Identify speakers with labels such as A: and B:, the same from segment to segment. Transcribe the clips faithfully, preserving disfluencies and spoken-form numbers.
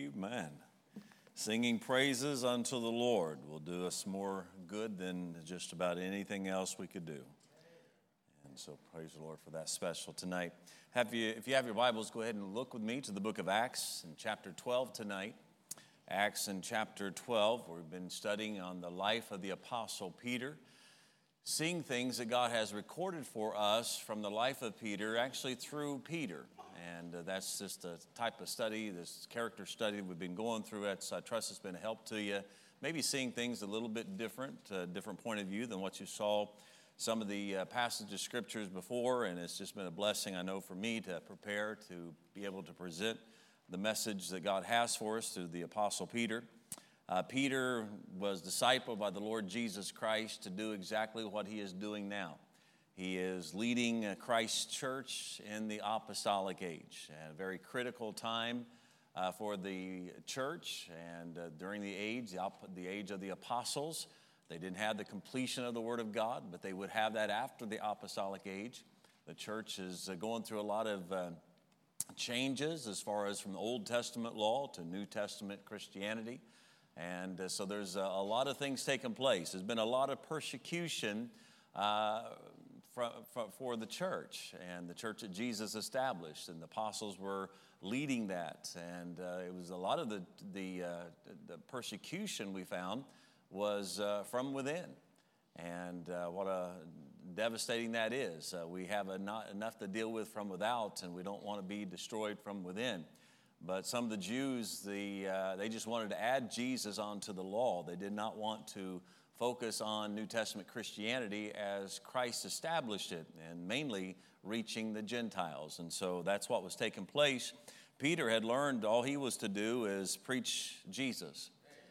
A: Amen. Singing praises unto the Lord will do us more good than just about anything else we could do. And so praise the Lord for that special tonight. Have you, if you have your Bibles, go ahead and look with me to the book of Acts in chapter twelve tonight. Acts in chapter twelve, we've been studying on the life of the Apostle Peter, seeing things that God has recorded for us from the life of Peter, actually through Peter. And uh, that's just a type of study, this character study we've been going through. It's, I trust it's been a help to you. Maybe seeing things a little bit different, a different point of view than what you saw some of the uh, passages of scriptures before. And it's just been a blessing, I know, for me to prepare to be able to present the message that God has for us through the Apostle Peter. Uh, Peter was discipled by the Lord Jesus Christ to do exactly what he is doing now. He is leading Christ's church in the apostolic age, a very critical time uh, for the church. And uh, during the age, the, op- the age of the apostles, they didn't have the completion of the Word of God, but they would have that after the apostolic age. The church is uh, going through a lot of uh, changes as far as from the Old Testament law to New Testament Christianity. And uh, so there's a, a lot of things taking place. There's been a lot of persecution uh, for, for, for the church and the church that Jesus established, and the apostles were leading that. And uh, it was a lot of the the, uh, the persecution we found was uh, from within. And uh, what a devastating that is. Uh, we have a not enough to deal with from without, and we don't want to be destroyed from within. But some of the Jews, the, uh, they just wanted to add Jesus onto the law. They did not want to focus on New Testament Christianity as Christ established it, and mainly reaching the Gentiles. And so that's what was taking place. Peter had learned all he was to do is preach Jesus.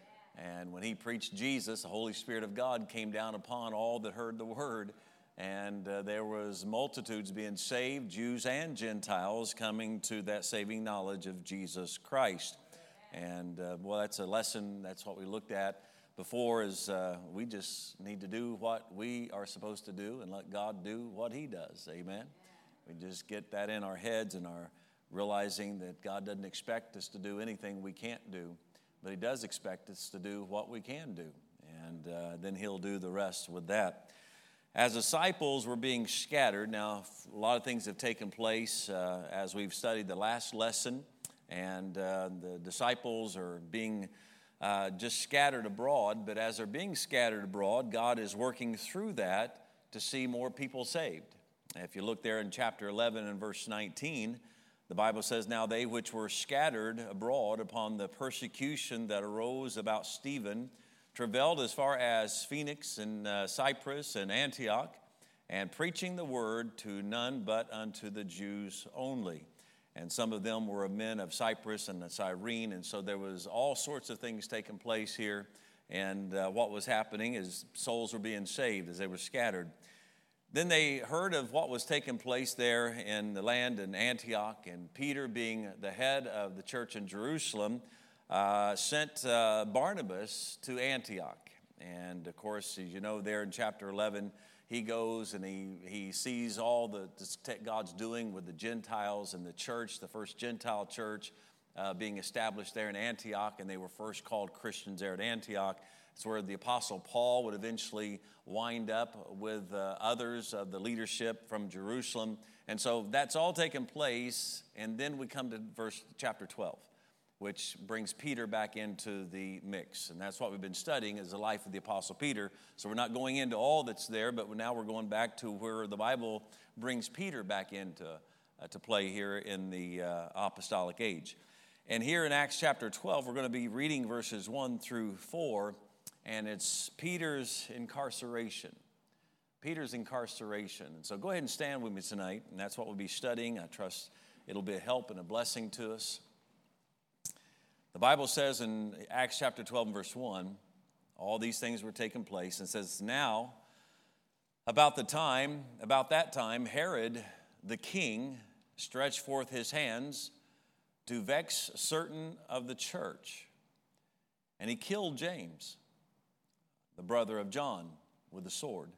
A: And when he preached Jesus, the Holy Spirit of God came down upon all that heard the word. And uh, there was multitudes being saved, Jews and Gentiles, coming to that saving knowledge of Jesus Christ. And, uh, well, that's a lesson. That's what we looked at before, is uh, we just need to do what we are supposed to do and let God do what he does. Amen? We just get that in our heads and our realizing that God doesn't expect us to do anything we can't do, but he does expect us to do what we can do. And uh, then he'll do the rest with that. As disciples were being scattered, now a lot of things have taken place uh, as we've studied the last lesson, and uh, the disciples are being uh, just scattered abroad. But as they're being scattered abroad, God is working through that to see more people saved. If you look there in chapter eleven and verse nineteen, the Bible says, "Now they which were scattered abroad upon the persecution that arose about Stephen travailed as far as Phoenix and uh, Cyprus and Antioch, and preaching the word to none but unto the Jews only. And some of them were men of Cyprus and Cyrene." And so there was all sorts of things taking place here. And uh, what was happening is souls were being saved as they were scattered. Then they heard of what was taking place there in the land in Antioch, and Peter, being the head of the church in Jerusalem, uh, sent uh, Barnabas to Antioch. And of course, as you know, there in chapter eleven, he goes and he, he sees all the, the God's doing with the Gentiles and the church, the first Gentile church uh, being established there in Antioch, and they were first called Christians there at Antioch. It's where the Apostle Paul would eventually wind up with uh, others of the leadership from Jerusalem. And so that's all taken place. And then we come to verse chapter twelve, which brings Peter back into the mix. And that's what we've been studying, is the life of the Apostle Peter. So we're not going into all that's there, but now we're going back to where the Bible brings Peter back into uh, to play here in the uh, apostolic age. And here in Acts chapter twelve, we're going to be reading verses one through four. And it's Peter's incarceration. Peter's incarceration. And so go ahead and stand with me tonight. And that's what we'll be studying. I trust it'll be a help and a blessing to us. The Bible says in Acts chapter twelve and verse one, all these things were taking place. And it says, "Now, about the time, about that time, Herod the king stretched forth his hands to vex certain of the church. And he killed James, the brother of John, with the sword.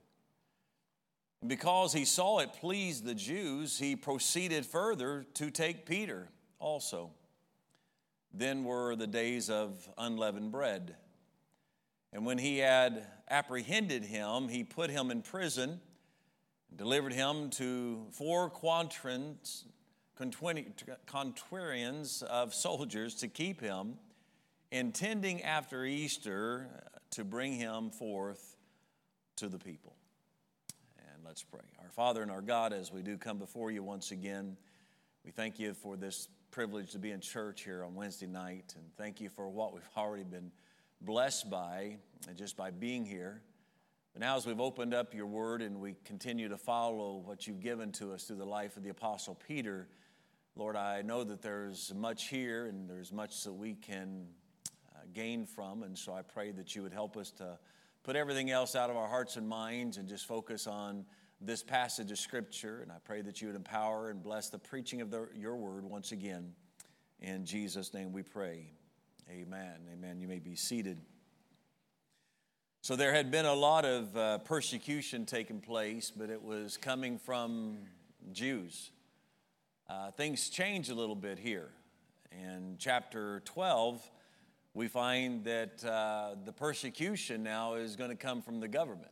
A: And because he saw it pleased the Jews, he proceeded further to take Peter also. then were the days of unleavened bread. And when he had apprehended him, he put him in prison, delivered him to four quaternions, quaternions of soldiers to keep him, intending after Easter to bring him forth to the people. And let's pray. Our Father and our God, as we do come before you once again, we thank you for this privilege to be in church here on Wednesday night, and thank you for what we've already been blessed by, and just by being here. But now as we've opened up your word and we continue to follow what you've given to us through the life of the Apostle Peter, Lord, I know that there's much here and there's much that we can uh, gain from, and so I pray that you would help us to put everything else out of our hearts and minds and just focus on this passage of Scripture. And I pray that you would empower and bless the preaching of the, your word once again. In Jesus' name we pray. Amen. Amen. You may be seated. So there had been a lot of uh, persecution taking place, but it was coming from Jews. Uh, things change a little bit here. In chapter twelve, we find that uh, the persecution now is going to come from the government.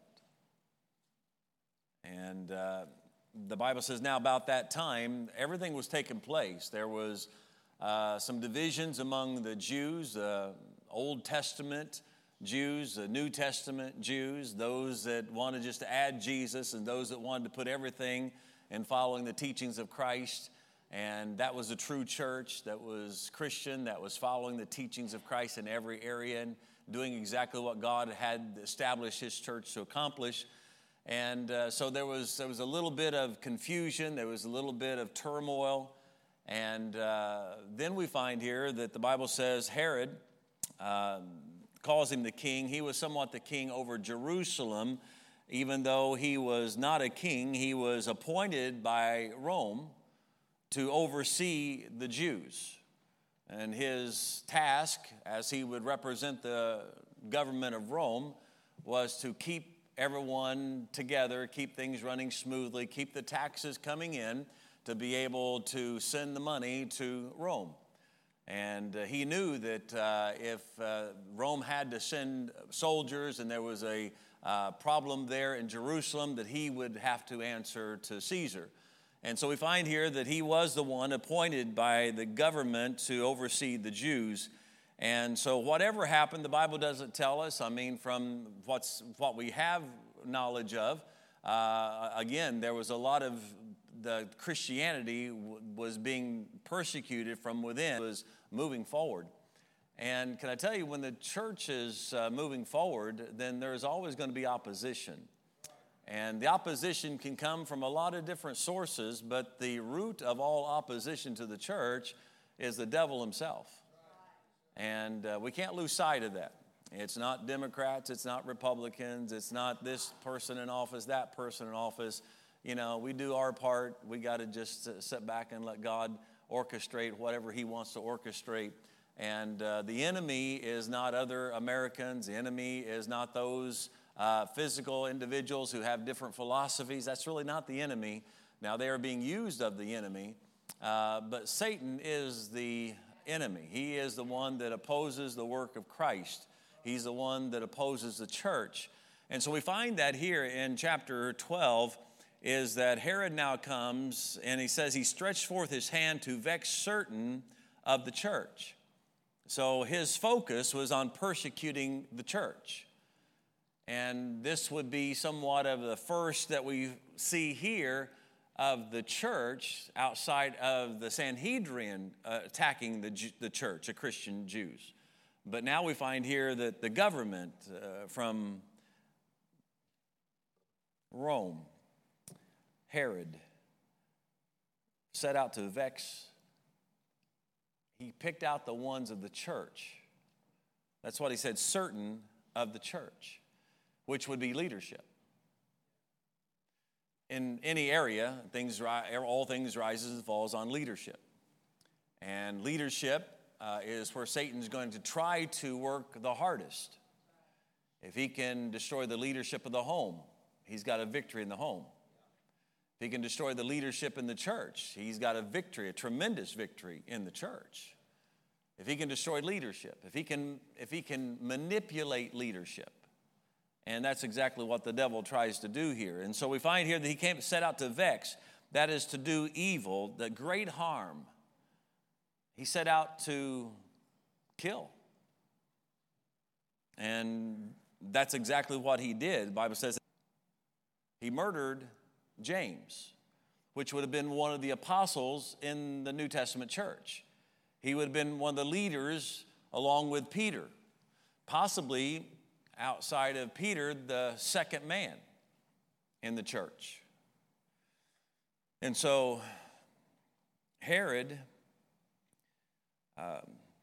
A: And uh, the Bible says now about that time, everything was taking place. There was uh, some divisions among the Jews, uh, Old Testament Jews, the New Testament Jews, those that wanted just to add Jesus and those that wanted to put everything in following the teachings of Christ. And that was a true church that was Christian, that was following the teachings of Christ in every area and doing exactly what God had established his church to accomplish. And uh, so there was there was a little bit of confusion, there was a little bit of turmoil, and uh, then we find here that the Bible says Herod uh, calls him the king. He was somewhat the king over Jerusalem, even though he was not a king. He was appointed by Rome to oversee the Jews, and his task, as he would represent the government of Rome, was to keep everyone together, keep things running smoothly, keep the taxes coming in to be able to send the money to Rome. And uh, he knew that uh, if uh, Rome had to send soldiers and there was a uh, problem there in Jerusalem, that he would have to answer to Caesar. And so we find here that he was the one appointed by the government to oversee the Jews. And so whatever happened, the Bible doesn't tell us. I mean, from what's what we have knowledge of, uh, again, there was a lot of the Christianity w- was being persecuted from within, was moving forward. And can I tell you, when the church is uh, moving forward, then there's always going to be opposition. And the opposition can come from a lot of different sources, but the root of all opposition to the church is the devil himself. And uh, we can't lose sight of that. It's not Democrats, it's not Republicans, it's not this person in office, that person in office. You know, we do our part. We got to just uh, sit back and let God orchestrate whatever he wants to orchestrate. And uh, the enemy is not other Americans. The enemy is not those uh, physical individuals who have different philosophies. That's really not the enemy. Now, they are being used of the enemy, uh, but Satan is the enemy. He is the one that opposes the work of Christ. He's the one that opposes the church. And so we find that here in chapter twelve is that Herod now comes and he says he stretched forth his hand to vex certain of the church. So his focus was on persecuting the church. And this would be somewhat of the first that we see here of the church outside of the Sanhedrin uh, attacking the, the church, the Christian Jews. But now we find here that the government uh, from Rome, Herod, set out to vex. He picked out the ones of the church. That's what he said, certain of the church, which would be leadership. In any area, things all things rises and falls on leadership. And leadership uh, is where Satan's going to try to work the hardest. If he can destroy the leadership of the home, he's got a victory in the home. If he can destroy the leadership in the church, he's got a victory, a tremendous victory in the church. if he can destroy leadership, if he can, if he can manipulate leadership. And that's exactly what the devil tries to do here. And so we find here that he came set out to vex, that is to do evil, the great harm. He set out to kill. And that's exactly what he did. The Bible says he murdered James, which would have been one of the apostles in the New Testament church. He would have been one of the leaders along with Peter, possibly outside of Peter, the second man in the church. And so Herod um,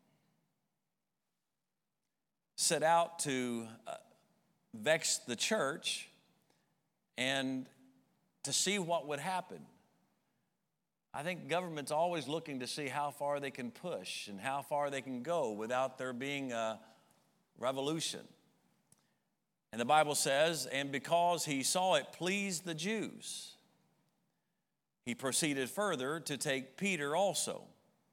A: set out to uh, vex the church and to see what would happen. I think government's always looking to see how far they can push and how far they can go without there being a revolution. And the Bible says, and because he saw it pleased the Jews, he proceeded further to take Peter also.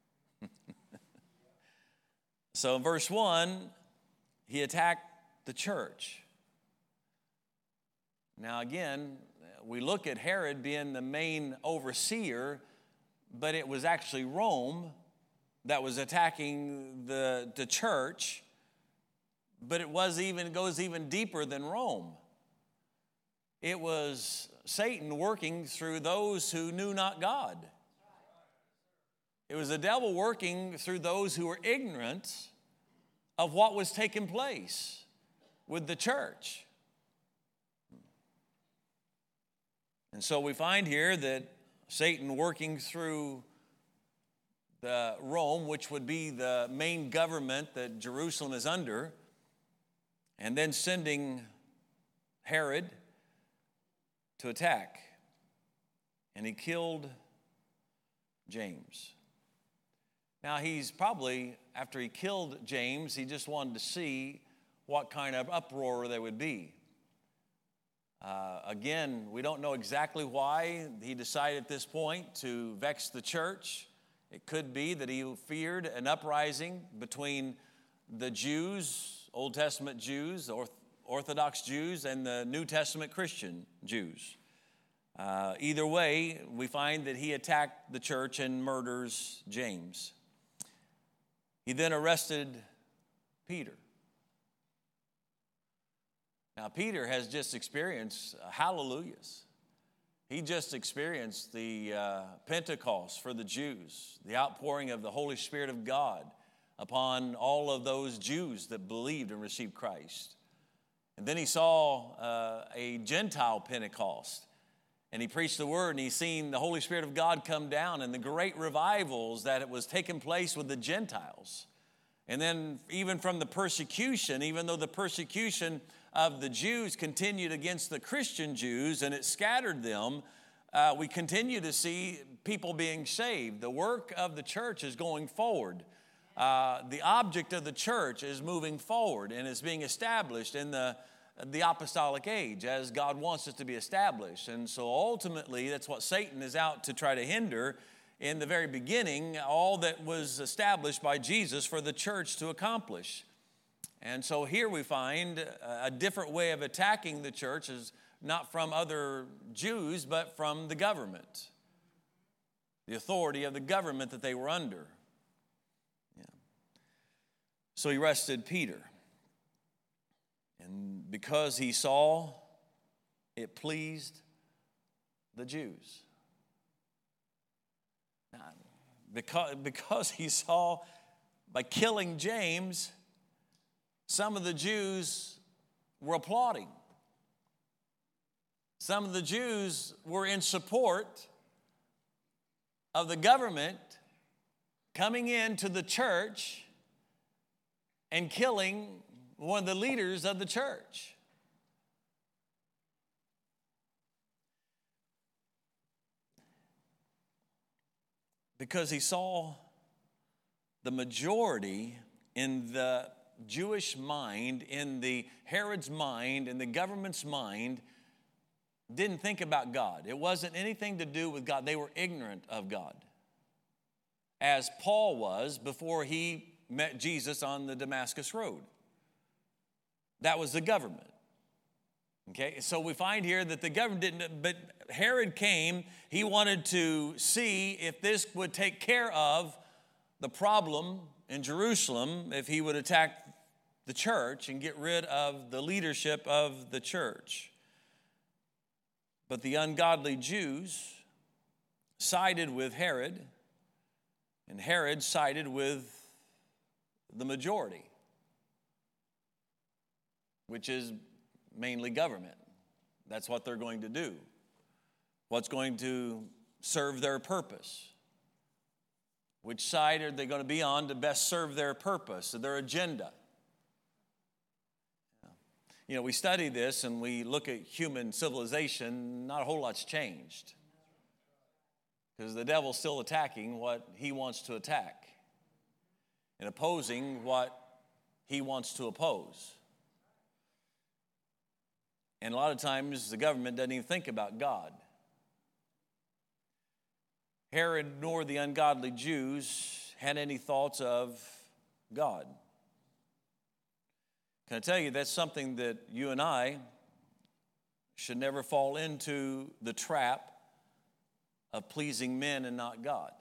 A: So in verse one, he attacked the church. Now again, we look at Herod being the main overseer, but it was actually Rome that was attacking the, the church. But it was even it goes even deeper than Rome. It was Satan working through those who knew not God. It was the devil working through those who were ignorant of what was taking place with the church. And so we find here that Satan working through the Rome, which would be the main government that Jerusalem is under, and then sending Herod to attack. And he killed James. Now he's probably, after he killed James, he just wanted to see what kind of uproar there would be. Uh, again, we don't know exactly why he decided at this point to vex the church. It could be that he feared an uprising between the Jews, Old Testament Jews, the Orthodox Jews, and the New Testament Christian Jews. Uh, either way, we find that he attacked the church and murders James. He then arrested Peter. Now, Peter has just experienced hallelujahs. He just experienced the uh, Pentecost for the Jews, the outpouring of the Holy Spirit of God upon all of those Jews that believed and received Christ. And then he saw uh, a Gentile Pentecost, and he preached the word, and he seen the Holy Spirit of God come down and the great revivals that it was taking place with the Gentiles. And then even from the persecution, even though the persecution of the Jews continued against the Christian Jews and it scattered them, uh, we continue to see people being saved. The work of the church is going forward. Uh, the object of the church is moving forward and is being established in the, the apostolic age as God wants it to be established. And so ultimately, that's what Satan is out to try to hinder in the very beginning, all that was established by Jesus for the church to accomplish. And so here we find a different way of attacking the church, is not from other Jews, but from the government, the authority of the government that they were under. Yeah. So he arrested Peter. And because he saw it pleased the Jews. Now, because, because he saw by killing James, some of the Jews were applauding. Some of the Jews were in support of the government coming into the church and killing one of the leaders of the church. Because he saw the majority in the Jewish mind, in the Herod's mind, in the government's mind, didn't think about God. It wasn't anything to do with God. They were ignorant of God. As Paul was before he met Jesus on the Damascus Road. That was the government. Okay, so we find here that the government didn't, but Herod came. He wanted to see if this would take care of the problem in Jerusalem, if he would attack the church and get rid of the leadership of the church. But the ungodly Jews sided with Herod, and Herod sided with the majority, which is mainly government. That's what they're going to do. What's going to serve their purpose? Which side are they going to be on to best serve their purpose, their agenda? You know, we study this and we look at human civilization, not a whole lot's changed. Because the devil's still attacking what he wants to attack and opposing what he wants to oppose. And a lot of times the government doesn't even think about God. Herod nor the ungodly Jews had any thoughts of God. Can I tell you, that's something that you and I should never fall into the trap of pleasing men and not God.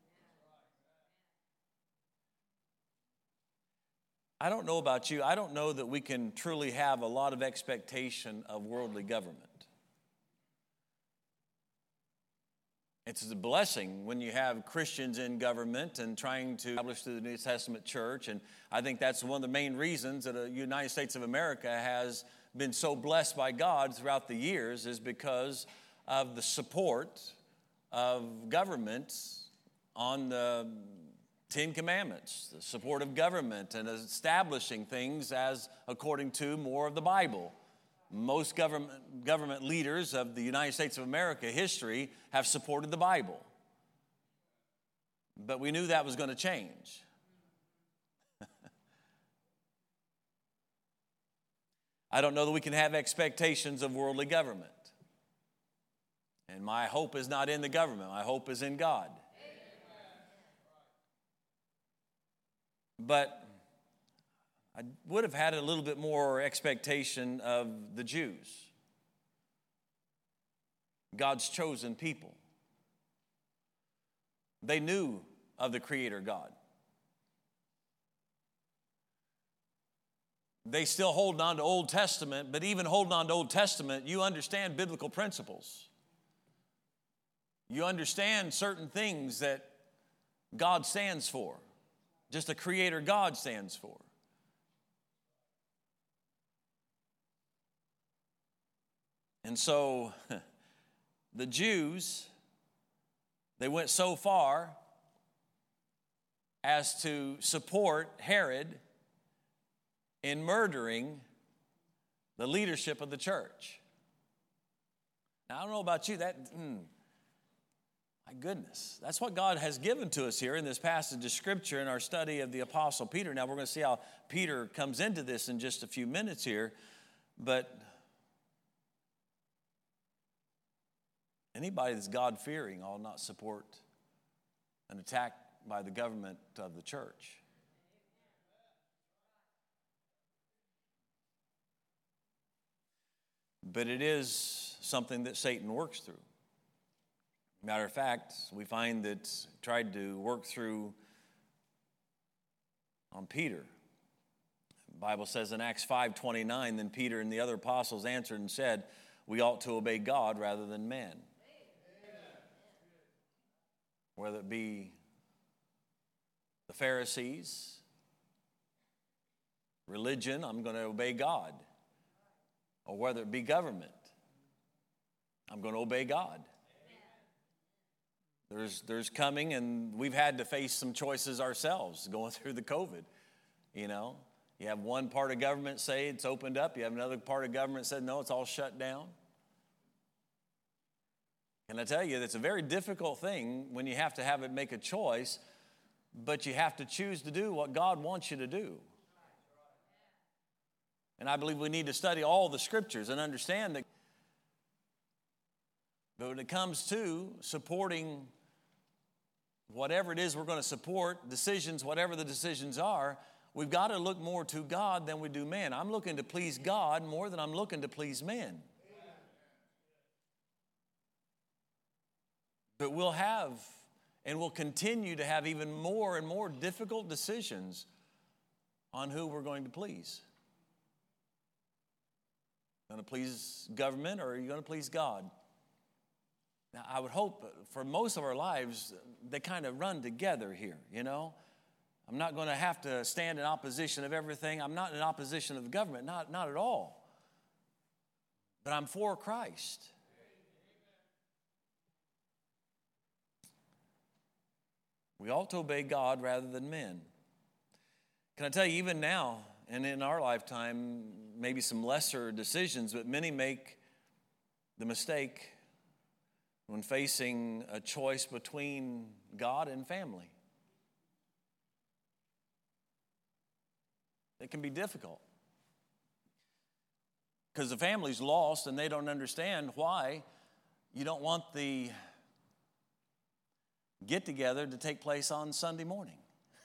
A: I don't know about you. I don't know that we can truly have a lot of expectation of worldly government. It's a blessing when you have Christians in government and trying to establish the New Testament church. And I think that's one of the main reasons that the United States of America has been so blessed by God throughout the years, is because of the support of government on the Ten Commandments, the support of government and establishing things as according to more of the Bible. Most government, government leaders of the United States of America history have supported the Bible. But we knew that was going to change. I don't know that we can have expectations of worldly government. And my hope is not in the government. My hope is in God. But I would have had a little bit more expectation of the Jews, God's chosen people. They knew of the Creator God. They still hold on to Old Testament, but even holding on to Old Testament, you understand biblical principles. You understand certain things that God stands for. Just a Creator God stands for. And so the Jews, they went so far as to support Herod in murdering the leadership of the church. Now, I don't know about you, that... Mm, My goodness, that's what God has given to us here in this passage of Scripture in our study of the Apostle Peter. Now, we're going to see how Peter comes into this in just a few minutes here. But anybody that's God-fearing ought not support an attack by the government of the church. But it is something that Satan works through. Matter of fact, we find that tried to work through on Peter. The Bible says in Acts five twenty-nine, then Peter and the other apostles answered and said, we ought to obey God rather than men. Amen. Whether it be the Pharisees, religion, I'm going to obey God. Or whether it be government, I'm going to obey God. There's, there's coming, and we've had to face some choices ourselves going through the COVID. You know, you have one part of government say it's opened up. You have another part of government said, no, it's all shut down. And I tell you, it's a very difficult thing when you have to have it make a choice, but you have to choose to do what God wants you to do. And I believe we need to study all the Scriptures and understand that. But when it comes to supporting whatever it is we're going to support, decisions, whatever the decisions are, we've got to look more to God than we do man. I'm looking to please God more than I'm looking to please men. But we'll have and we'll continue to have even more and more difficult decisions on who we're going to please. Going to please government, or are you going to please God? Now, I would hope for most of our lives, they kind of run together here, you know. I'm not going to have to stand in opposition of everything. I'm not in opposition of the government, not, not at all. But I'm for Christ. We ought to obey God rather than men. Can I tell you, even now, and in our lifetime, maybe some lesser decisions, but many make the mistake when facing a choice between God and family. It can be difficult because the family's lost and they don't understand why you don't want the get-together to take place on Sunday morning.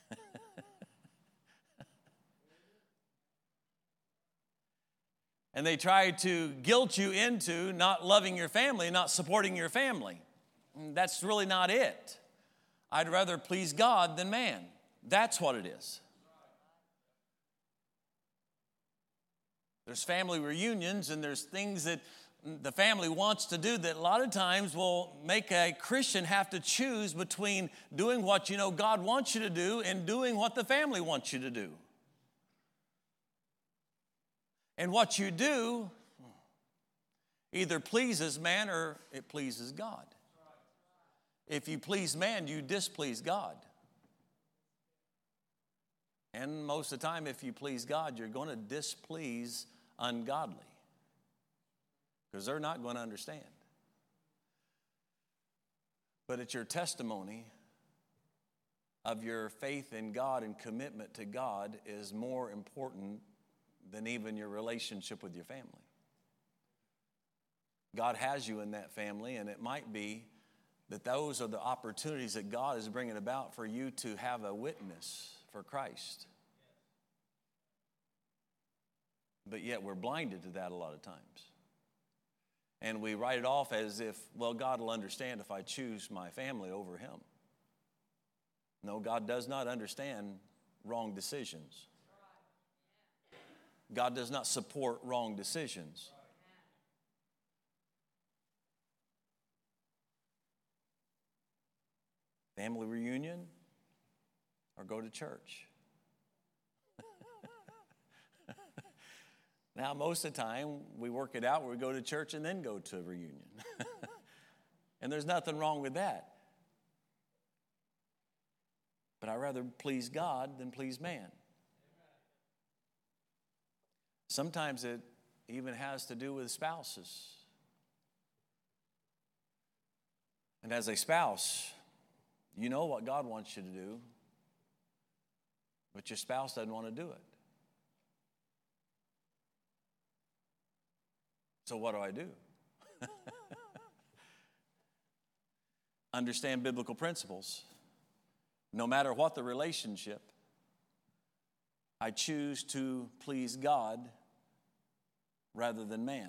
A: And they try to guilt you into not loving your family, not supporting your family. That's really not it. I'd rather please God than man. That's what it is. There's family reunions and there's things that the family wants to do that a lot of times will make a Christian have to choose between doing what you know God wants you to do and doing what the family wants you to do. And what you do either pleases man or it pleases God. If you please man, you displease God. And most of the time, if you please God, you're going to displease ungodly because they're not going to understand. But it's your testimony of your faith in God and commitment to God is more important than even your relationship with your family. God has you in that family, and it might be that those are the opportunities that God is bringing about for you to have a witness for Christ. But yet we're blinded to that a lot of times. And we write it off as if, well, God will understand if I choose my family over him. No, God does not understand wrong decisions. God does not support wrong decisions. Family reunion or go to church. Now, most of the time, we work it out where we go to church and then go to a reunion. And there's nothing wrong with that. But I'd rather please God than please man. Sometimes it even has to do with spouses. And as a spouse, you know what God wants you to do, but your spouse doesn't want to do it. So what do I do? Understand biblical principles. No matter what the relationship, I choose to please God rather than man.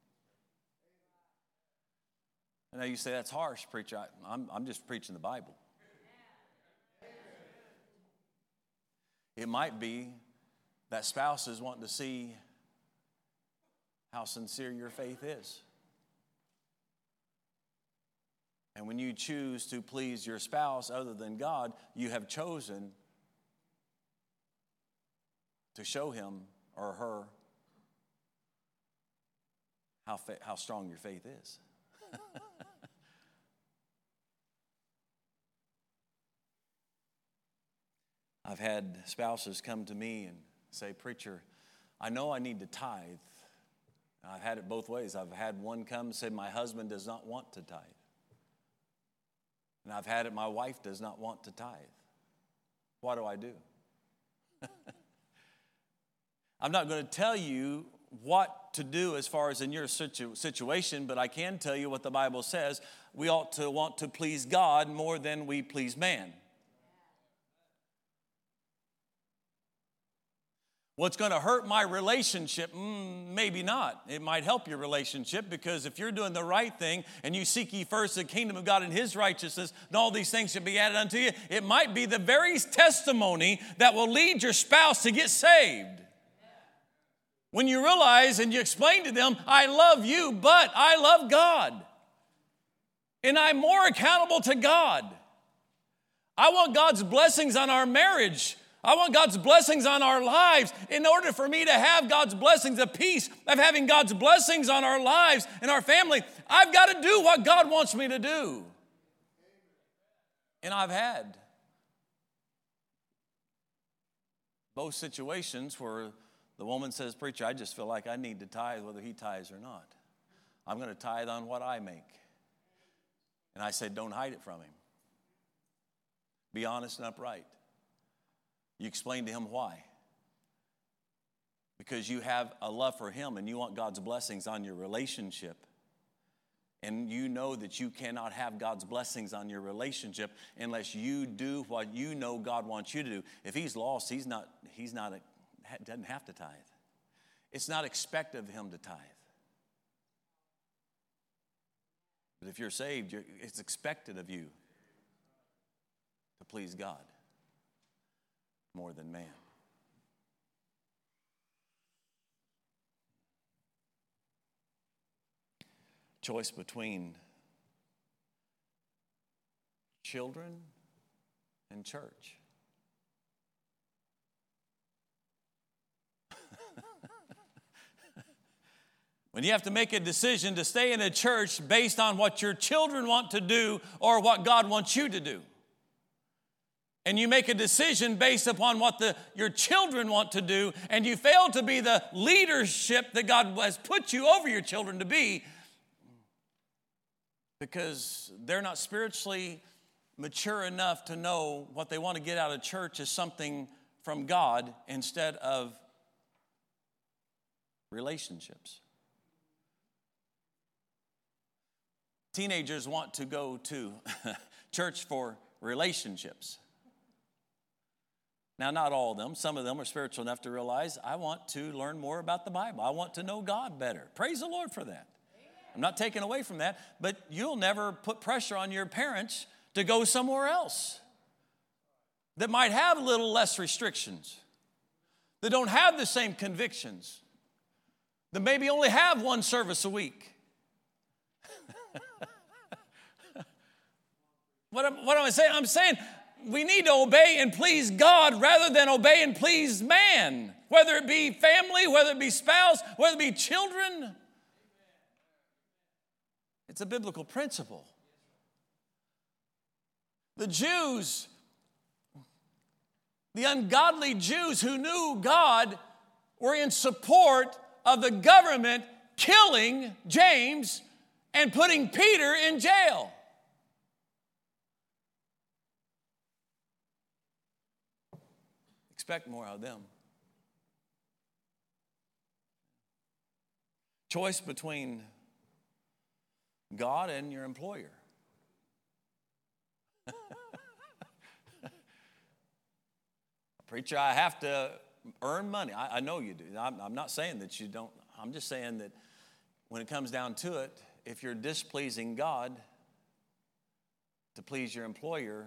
A: And now you say, that's harsh, preacher. I, I'm, I'm just preaching the Bible. It might be that spouse is wanting to see how sincere your faith is. And when you choose to please your spouse other than God, you have chosen to show him or her how, fa- how strong your faith is. I've had spouses come to me and say, preacher, I know I need to tithe. I've had it both ways. I've had one come and say, my husband does not want to tithe. And I've had it, my wife does not want to tithe. What do I do? I'm not going to tell you what to do as far as in your situ- situation, but I can tell you what the Bible says. We ought to want to please God more than we please man. What's going to hurt my relationship? Mm, maybe not. It might help your relationship, because if you're doing the right thing and you seek ye first the kingdom of God and his righteousness, and all these things should be added unto you, it might be the very testimony that will lead your spouse to get saved. When you realize and you explain to them, I love you, but I love God. And I'm more accountable to God. I want God's blessings on our marriage. I want God's blessings on our lives. In order for me to have God's blessings of peace, of having God's blessings on our lives and our family, I've got to do what God wants me to do. And I've had both situations where the woman says, preacher, I just feel like I need to tithe whether he tithes or not. I'm going to tithe on what I make. And I said, don't hide it from him. Be honest and upright. You explain to him why. Because you have a love for him and you want God's blessings on your relationship. And you know that you cannot have God's blessings on your relationship unless you do what you know God wants you to do. If he's lost, he's not, he's not, a, doesn't have to tithe. It's not expected of him to tithe. But if you're saved, you're, it's expected of you to please God more than man. Choice between children and church. When you have to make a decision to stay in a church based on what your children want to do or what God wants you to do. And you make a decision based upon what the, your children want to do, and you fail to be the leadership that God has put you over your children to be, because they're not spiritually mature enough to know what they want to get out of church is something from God instead of relationships. Teenagers want to go to church for relationships. Now, not all of them. Some of them are spiritual enough to realize, I want to learn more about the Bible. I want to know God better. Praise the Lord for that. I'm not taking away from that, but you'll never put pressure on your parents to go somewhere else that might have a little less restrictions, that don't have the same convictions, that maybe only have one service a week. what, am, what am I saying? I'm saying we need to obey and please God rather than obey and please man, whether it be family, whether it be spouse, whether it be children. It's a biblical principle. The Jews, the ungodly Jews who knew God, were in support of the government killing James and putting Peter in jail. Expect more out of them. Choice between God and your employer. Preacher, I have to earn money. I, I know you do. I'm, I'm not saying that you don't. I'm just saying that when it comes down to it, if you're displeasing God to please your employer,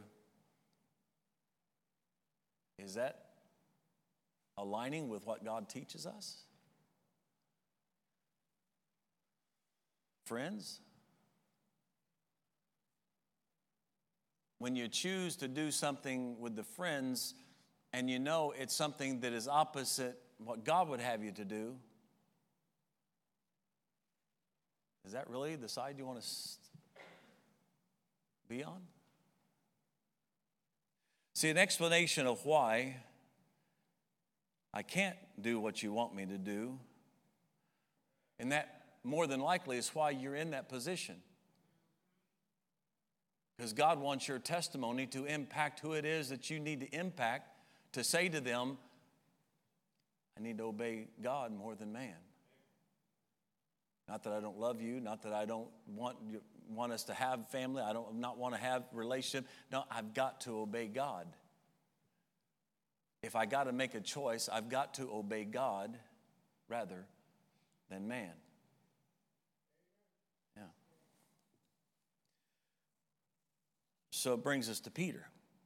A: is that aligning with what God teaches us? Friends, when you choose to do something with the friends and you know it's something that is opposite what God would have you to do, is that really the side you want to be on? See, an explanation of why I can't do what you want me to do, and that more than likely is why you're in that position. Because God wants your testimony to impact who it is that you need to impact, to say to them, I need to obey God more than man. Not that I don't love you, not that I don't want you, want us to have family, I don't not want to have relationship. No, I've got to obey God. If I got to make a choice, I've got to obey God rather than man. Yeah. So it brings us to Peter.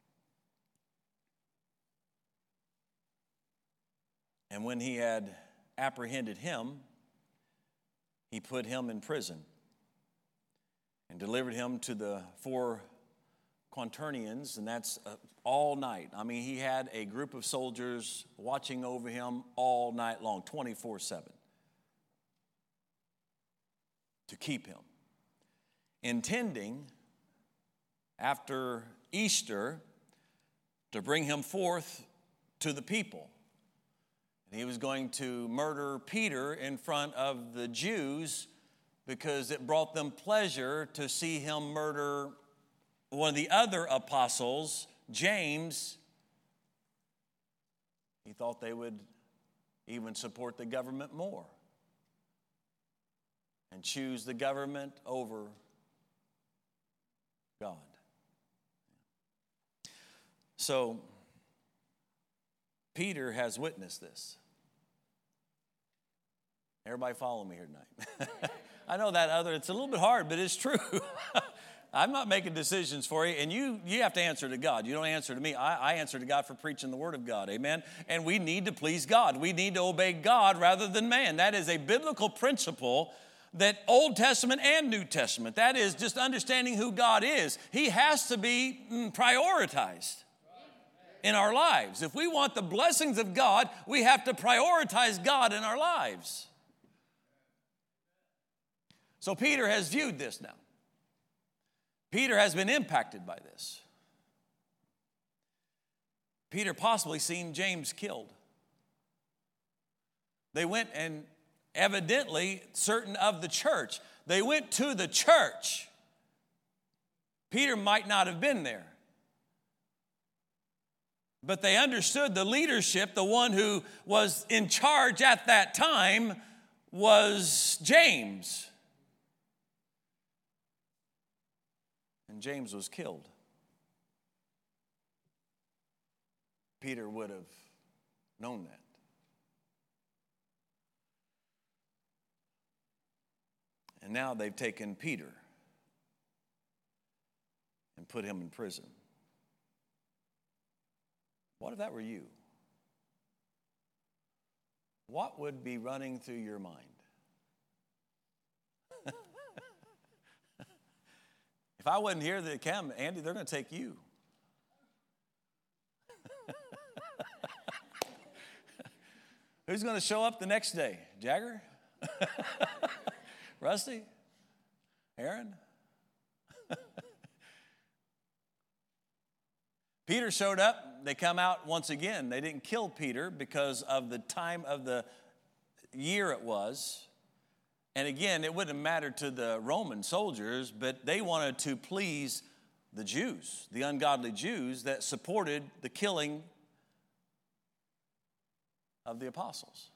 A: And when he had apprehended him, he put him in prison and delivered him to the four quaternions, and that's uh, all night. I mean, he had a group of soldiers watching over him all night long, twenty-four seven, to keep him, intending after Easter to bring him forth to the people. And he was going to murder Peter in front of the Jews because it brought them pleasure to see him murder one of the other apostles, James. He thought they would even support the government more and choose the government over God. So, Peter has witnessed this. Everybody follow me here tonight. I know that other, it's a little bit hard, but it's true. I'm not making decisions for you, and you you have to answer to God. You don't answer to me. I, I answer to God for preaching the Word of God, amen? And we need to please God. We need to obey God rather than man. That is a biblical principle that Old Testament and New Testament, that is just understanding who God is. He has to be prioritized in our lives. If we want the blessings of God, we have to prioritize God in our lives. So Peter has viewed this now. Peter has been impacted by this. Peter possibly seen James killed. They went and evidently certain of the church, they went to the church. Peter might not have been there. But they understood the leadership, the one who was in charge at that time was James. And James was killed. Peter would have known that. And now they've taken Peter and put him in prison. What if that were you? What would be running through your mind? If I wasn't here, they'd come, Andy, they're going to take you. Who's going to show up the next day? Jagger? Rusty? Aaron? Peter showed up. They come out once again. They didn't kill Peter because of the time of the year it was. And again, it wouldn't have mattered to the Roman soldiers, but they wanted to please the Jews, the ungodly Jews that supported the killing of the apostles.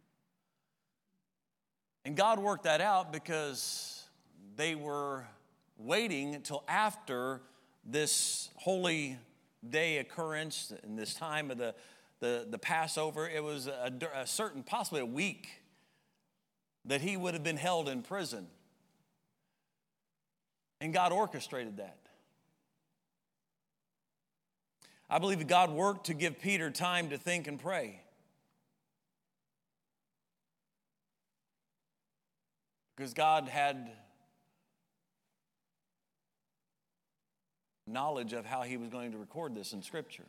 A: And God worked that out because they were waiting until after this holy day occurrence in this time of the, the, the Passover. It was a, a certain, possibly a week, that he would have been held in prison. And God orchestrated that. I believe that God worked to give Peter time to think and pray. Because God had knowledge of how he was going to record this in Scripture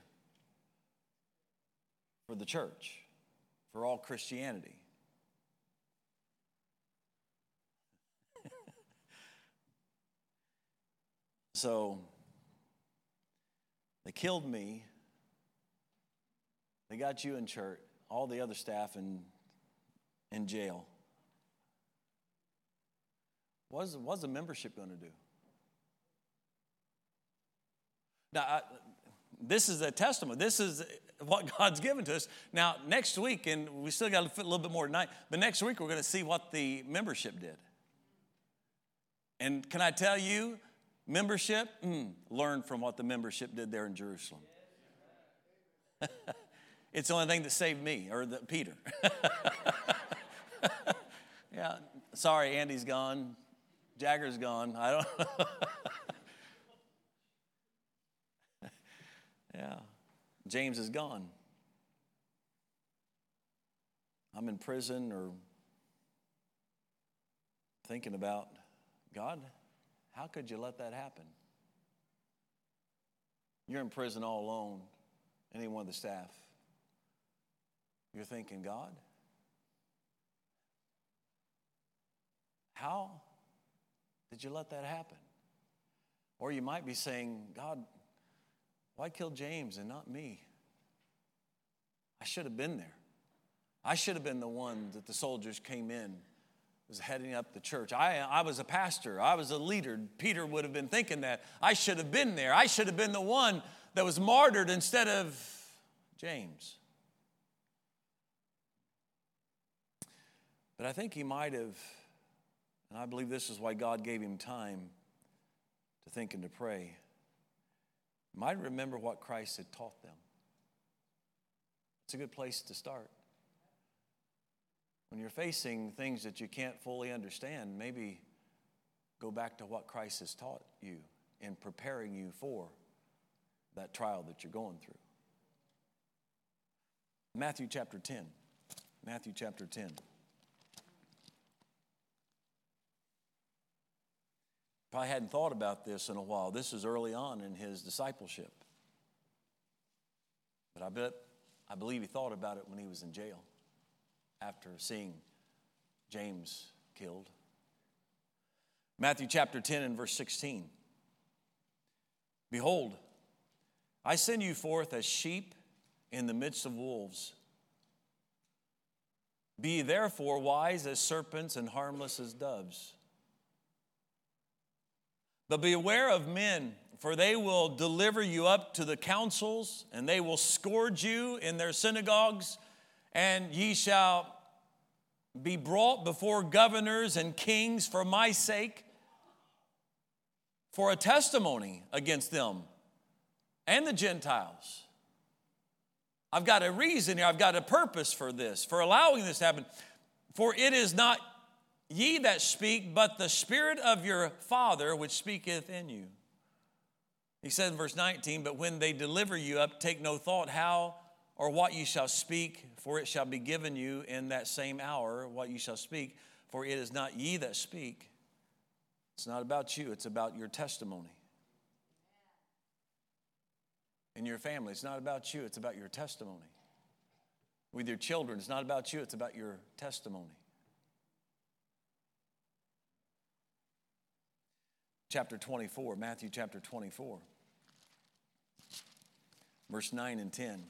A: for the church, for all Christianity. So, they killed me. They got you in church, all the other staff in, in jail. What's, what's the membership going to do? Now, I, this is a testament. This is what God's given to us. Now, next week, and we still got a little bit more tonight, but next week we're going to see what the membership did. And can I tell you, membership, mm, learn from what the membership did there in Jerusalem. It's the only thing that saved me, or the, Peter. Yeah, sorry, Andy's gone. Jagger's gone. I don't. Yeah, James is gone. I'm in prison or thinking about, God, how could you let that happen? You're in prison all alone, any one of the staff. You're thinking, God, how did you let that happen? Or you might be saying, God, why kill James and not me? I should have been there. I should have been the one that the soldiers came in, was heading up the church. I, I was a pastor. I was a leader. Peter would have been thinking that. I should have been there. I should have been the one that was martyred instead of James. But I think he might have, and I believe this is why God gave him time to think and to pray, might remember what Christ had taught them. It's a good place to start. When you're facing things that you can't fully understand, maybe go back to what Christ has taught you in preparing you for that trial that you're going through. Matthew chapter ten. Matthew chapter ten. Probably hadn't thought about this in a while. This is early on in his discipleship. But I bet, I believe he thought about it when he was in jail after seeing James killed. Matthew chapter ten and verse sixteen. Behold, I send you forth as sheep in the midst of wolves. Be ye therefore wise as serpents and harmless as doves. But beware of men, for they will deliver you up to the councils, and they will scourge you in their synagogues, and ye shall be brought before governors and kings for my sake, for a testimony against them and the Gentiles. I've got a reason here. I've got a purpose for this, for allowing this to happen. For it is not ye that speak, but the Spirit of your Father which speaketh in you. He said in verse nineteen, but when they deliver you up, take no thought how or what you shall speak, for it shall be given you in that same hour what you shall speak. For it is not ye that speak. It's not about you. It's about your testimony. In your family, it's not about you. It's about your testimony. With your children, it's not about you. It's about your testimony. Chapter twenty-four, Matthew chapter twenty-four, verse nine and ten.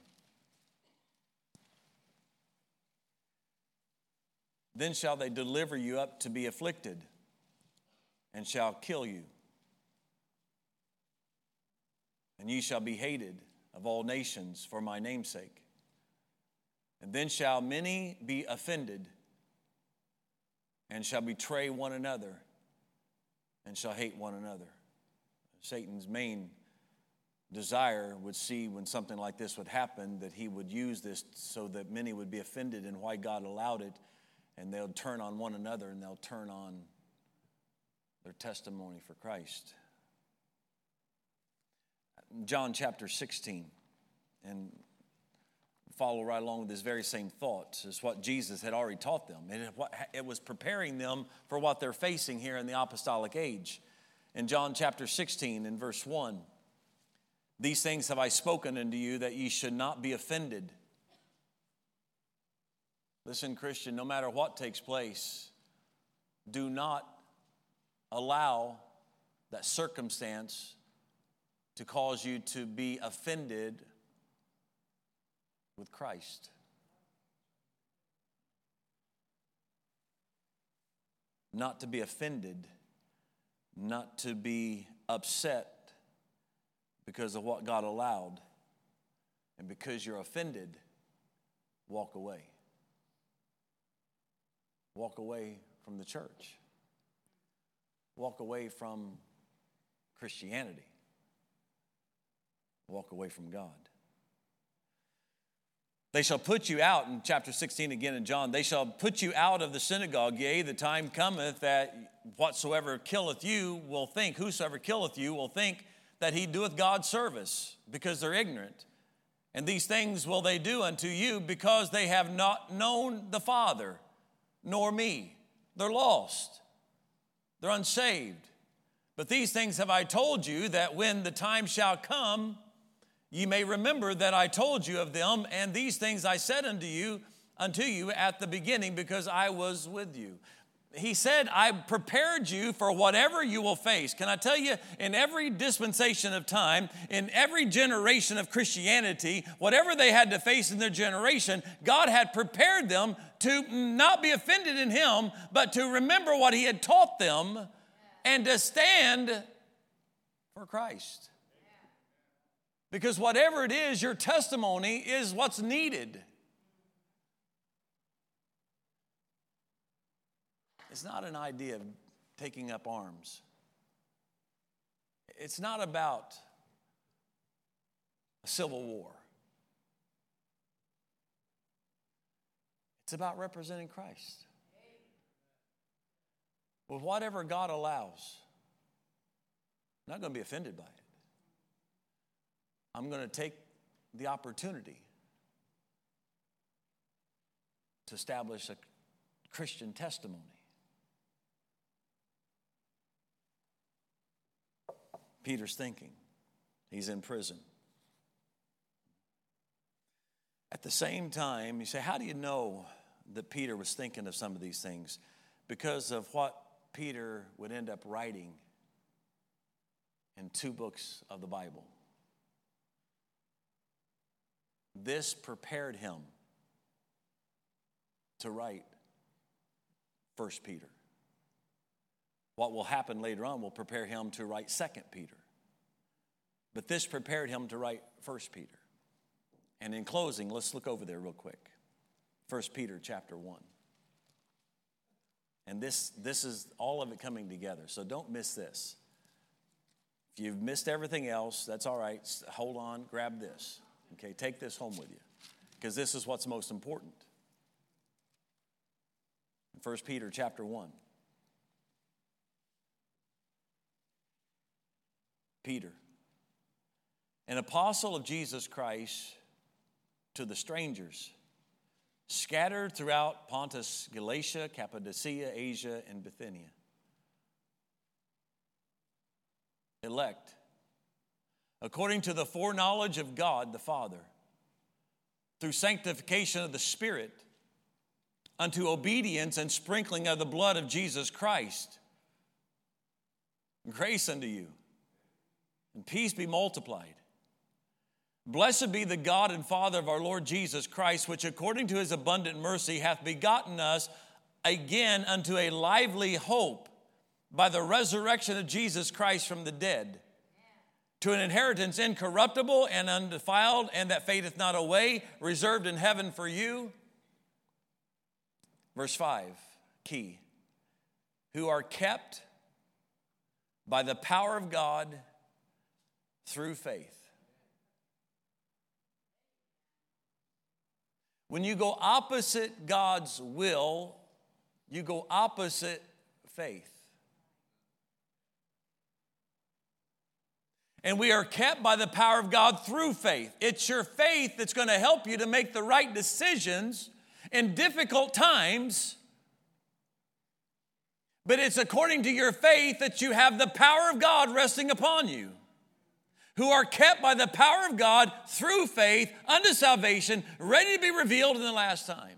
A: Then shall they deliver you up to be afflicted, and shall kill you. And ye shall be hated of all nations for my name's sake. And then shall many be offended, and shall betray one another, and shall hate one another. Satan's main desire would see when something like this would happen, that he would use this so that many would be offended in why God allowed it, and they'll turn on one another, and they'll turn on their testimony for Christ. John chapter sixteen, and follow right along with this very same thoughts is what Jesus had already taught them. And it was preparing them for what they're facing here in the apostolic age. In John chapter sixteen, in verse one, these things have I spoken unto you, that ye should not be offended. Listen, Christian, no matter what takes place, do not allow that circumstance to cause you to be offended with Christ. Not to be offended, not to be upset because of what God allowed. And because you're offended, walk away. Walk away from the church. walk away from Christianity. Walk away from God. They shall put you out, in chapter sixteen again in John, they shall put you out of the synagogue. Yea, the time cometh that whatsoever killeth you will think, whosoever killeth you will think that he doeth God service, because they're ignorant. And these things will they do unto you, because they have not known the Father, nor me. They're lost. They're unsaved. But these things have I told you, that when the time shall come, ye may remember that I told you of them, and these things I said unto you, unto you at the beginning, because I was with you. He said, I prepared you for whatever you will face. Can I tell you, in every dispensation of time, in every generation of Christianity, whatever they had to face in their generation, God had prepared them to not be offended in Him, but to remember what He had taught them and to stand for Christ. Because whatever it is, your testimony is what's needed. It's not an idea of taking up arms. It's not about a civil war. It's about representing Christ. With whatever God allows, I'm not going to be offended by it. I'm going to take the opportunity to establish a Christian testimony. Peter's thinking. He's in prison. At the same time, you say, how do you know that Peter was thinking of some of these things? Because of what Peter would end up writing in two books of the Bible. This prepared him to write First Peter. What will happen later on will prepare him to write Second Peter. But this prepared him to write First Peter. And in closing, let's look over there real quick. First Peter chapter one. And this, this is all of it coming together, so don't miss this. If you've missed everything else, that's all right. Hold on, grab this. Okay, take this home with you, because this is what's most important. First Peter chapter one. Peter, an apostle of Jesus Christ, to the strangers scattered throughout Pontus, Galatia, Cappadocia, Asia, and Bithynia. Elect, according to the foreknowledge of God the Father, through sanctification of the Spirit, unto obedience and sprinkling of the blood of Jesus Christ. Grace unto you, and peace be multiplied. Blessed be the God and Father of our Lord Jesus Christ, which according to His abundant mercy hath begotten us again unto a lively hope by the resurrection of Jesus Christ from the dead, to an inheritance incorruptible and undefiled, and that fadeth not away, reserved in heaven for you. Verse five, key. Who are kept by the power of God through faith. When you go opposite God's will, you go opposite faith. And we are kept by the power of God through faith. It's your faith that's going to help you to make the right decisions in difficult times. But it's according to your faith that you have the power of God resting upon you. Who are kept by the power of God through faith unto salvation, ready to be revealed in the last time.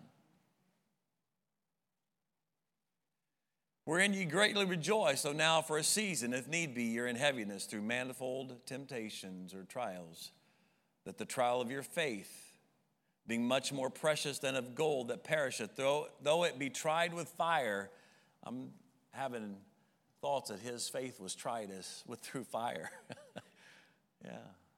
A: Wherein ye greatly rejoice, though now for a season, if need be, you're in heaviness through manifold temptations or trials, that the trial of your faith, being much more precious than of gold that perisheth, though, though it be tried with fire. I'm having thoughts that his faith was tried as with through fire. Yeah.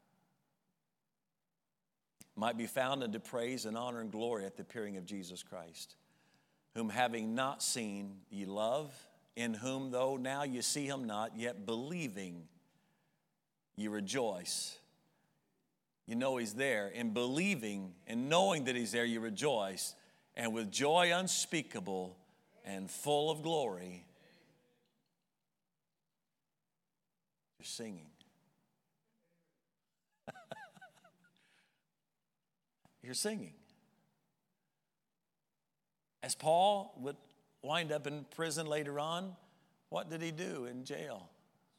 A: Might be found unto praise and honor and glory at the appearing of Jesus Christ, whom having not seen ye love, in whom though now you see him not, yet believing you rejoice. You know he's there. In believing and knowing that he's there, you rejoice. And with joy unspeakable and full of glory, you're singing. You're singing. As Paul would wind up in prison later on, what did he do in jail?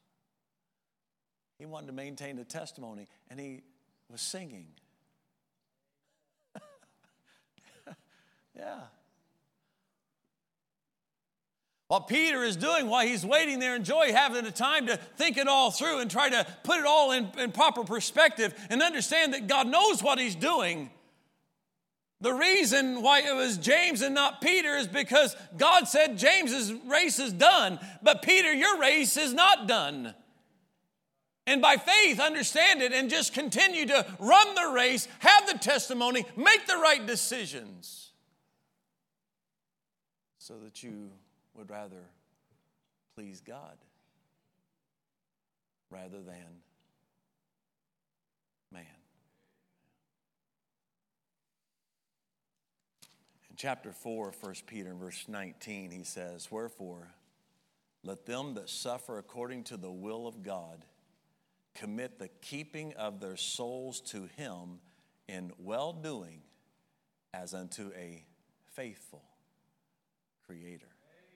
A: He wanted to maintain a testimony, and he was singing. Yeah. What Peter is doing while he's waiting there in joy, having the time to think it all through and try to put it all in, in proper perspective and understand that God knows what he's doing. The reason why it was James and not Peter is because God said James's race is done, but Peter, your race is not done. And by faith, understand it and just continue to run the race, have the testimony, make the right decisions so that you would rather please God rather than man. In chapter four of First Peter, in verse nineteen, he says, "Wherefore, let them that suffer according to the will of God commit the keeping of their souls to him in well-doing as unto a faithful Creator."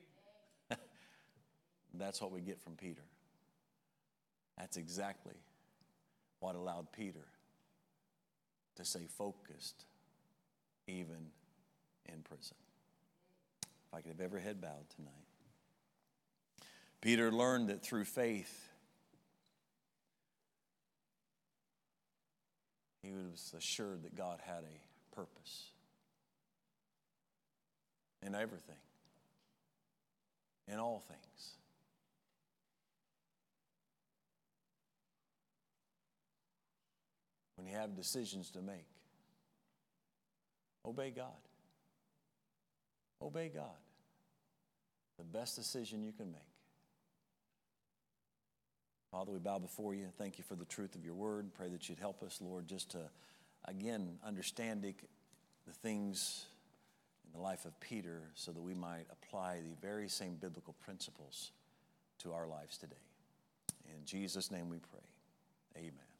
A: That's what we get from Peter. That's exactly what allowed Peter to stay focused even in prison. If I could have every head bowed tonight. Peter learned that through faith, he was assured that God had a purpose in everything, in all things. When you have decisions to make, obey God. Obey God. The best decision you can make. Father, we bow before you. Thank you for the truth of your word. Pray that you'd help us, Lord, just to, again, understand the things in the life of Peter so that we might apply the very same biblical principles to our lives today. In Jesus' name we pray. Amen.